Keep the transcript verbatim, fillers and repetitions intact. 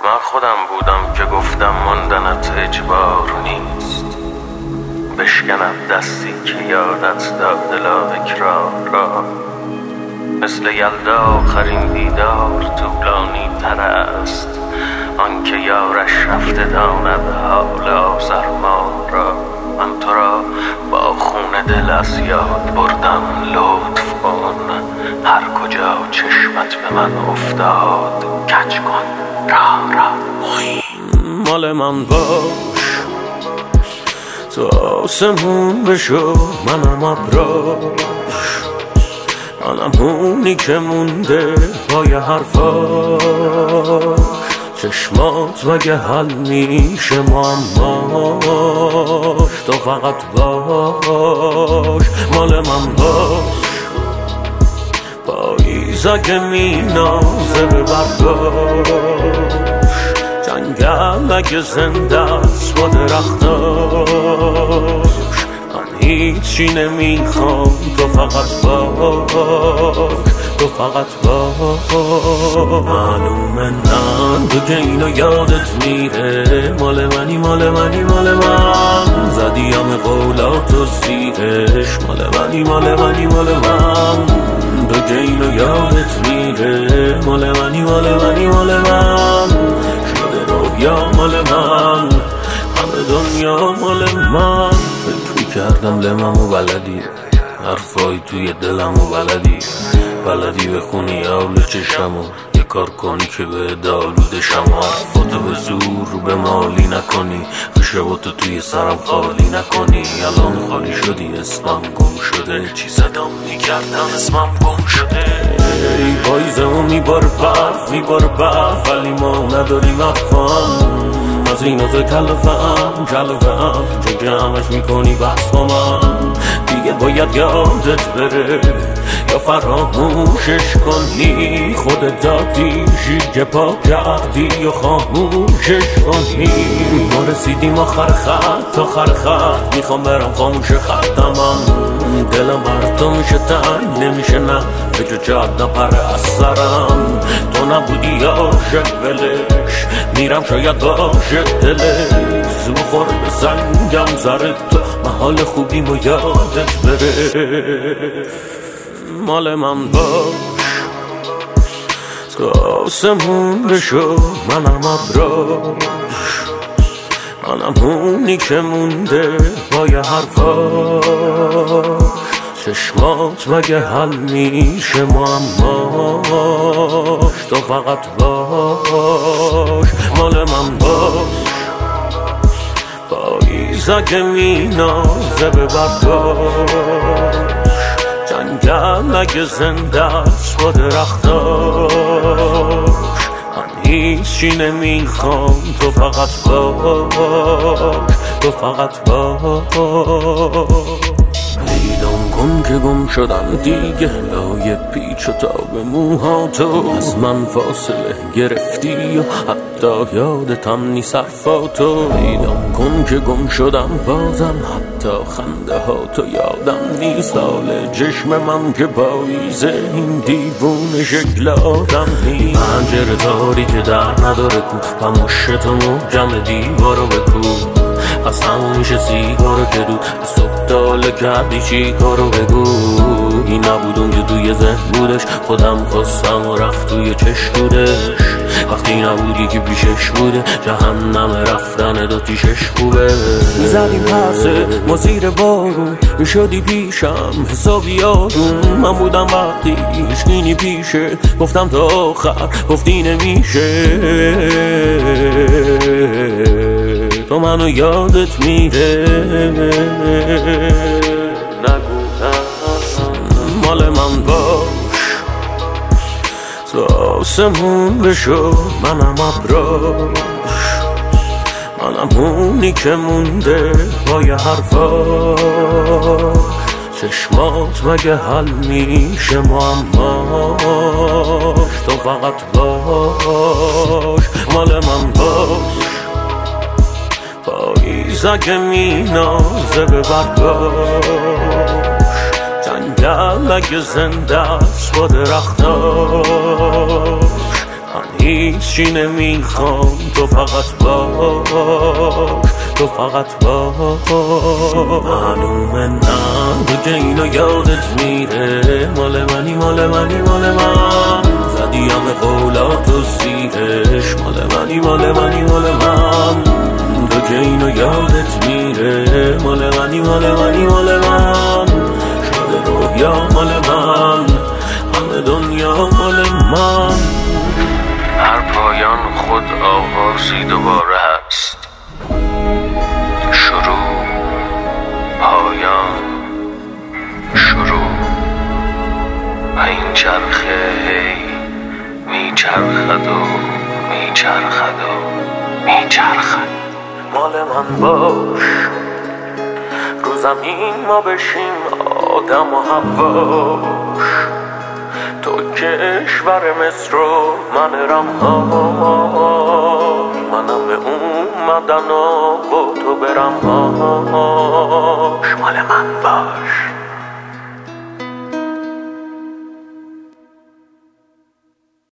من خودم بودم که گفتم ماندنت اجبار نیست، بشکند دستی که یادت داد لااکراه را. مثل یلدا آخرین دیدار طولانی تر است، آنکه یارش رفته داند حال آزرما را. من تو را با خون دل از یاد بردم، لطف کن هر کجا چشمت به من افتاد کج کن راه را. مال من باش تو آسمون بشو، منم ابراش، منم اونی که مونده پای حرفاش. چشمات مگه حل میشه معماش، تو فقط باش مال من باش. پاییز اگه مینازه به برداش، جنگل اگه زنده است با درختاش. من هیچی نمیخوام تو فقط باش، تو فقط باش. معلومه نه تو که اینو یادت میره، مال منی مال منی مال من. زدی همه قولاتو زیرش، مال منی مال منی مال من. تو که اینو یادت میره، مال منی مال منی مال من. شده رویا مال من، همه دنیا مال من. فکر میکردم لممو بلدی، حرفای توی دلمو بلدی، بلدی بخونی آول چشمو، یه کار کنی که به دالوده شما. حرفاتو به زور به مالی نکنی، خشباتو توی سرم خالی نکنی. الان خالی شدی، اسمم گم شده، چی صدام میکردم اسمم گم شده. ای پاییزمو میباره برف میباره برف، ولی ما نداریم افهم از این از کلفم کلفم. چون که همش میکنی بحث با من، دیگه باید یادت بره یا فراموشش کنی. خودت دادی شیشه پا کردی یا خاموشش کنی. ما رسیدیم آخر خط آخر خط، میخوام برم خاموش خطمم. دلم بر تو میشه تنگ نمیشه نه، فکر جاد نپره از سرم. تو نبودی عاشق ولش، میرم شاید باشه دلت. زو خور به سنگم زرد تو، محال خوبیم و یادت بره. مال من باش تو آسمون بشو، منم ابراش، منم اونی که مونده پای حرفاش. چشمات مگه حل میشه معماش، تو فقط باش مال من باش. پاییز اگه مینازه به برداش، جنگل اگه زنده است با درختاش. من هیچی نمیخوام تو فقط باش، تو فقط باش. پیدام کن که گم شدم دیگه، لای پیچ و تاب موها تو از من فاصله گرفتی و حتی یادتم نیست حرفاتو. پیدام کن که گم شدم بازم، حتی خنده ها تو یادم نیست. حال چشم من که پاییزه، این دیوونه شکل آدم نیست. پنجره تاری که در نداره کو، پموشت و محکم دیوارو بکو. پس همون میشه سیگارو که دو صبح داله کردی چی کارو بگو. این نبود اون که توی ذهن بودش، خودم خواستم و رفت توی چشمودش. وقتی نبودی که پیشش بوده، جهنم رفتن داتیشش خوبه. میزدیم پسه ما زیر بارون، میشدی پیشم حسابی آروم. من بودم وقتی هیچکی پیشه، گفتم تا آخر گفتی نمیشه. تو منو یادت میره، نگو مال من باش تو آسمون بشو، منم ابراش، منم اونی که مونده پای حرفاش. چشمات مگه حل میشه معماش، تو فقط باش مال من باش. پاییز اگه مینازه به برداش، جنگل اگه زنده است با درختاش. من هیچی نمیخوام، تو فقط باش، تو فقط باش. معلومه نه دیگه اینو یادت میره، مال منی مال منی مال من، زدی همه قولات و سیرش، مال منی مال منی مال من، دیگه اینو یادت میره، مال منی مال منی مال من، شده رویا مال من، همه دنیا مال من. هر پایان خود آغازی دوباره هست، شروع پایان شروع، و این چرخه هی میچرخد و میچرخد و میچرخد. مال من باش، رو زمین ما بشیم آدم و هواش، تو کشور مصر و من رمهاش، منم به اومدن و با تو برمهاش. مال من باش.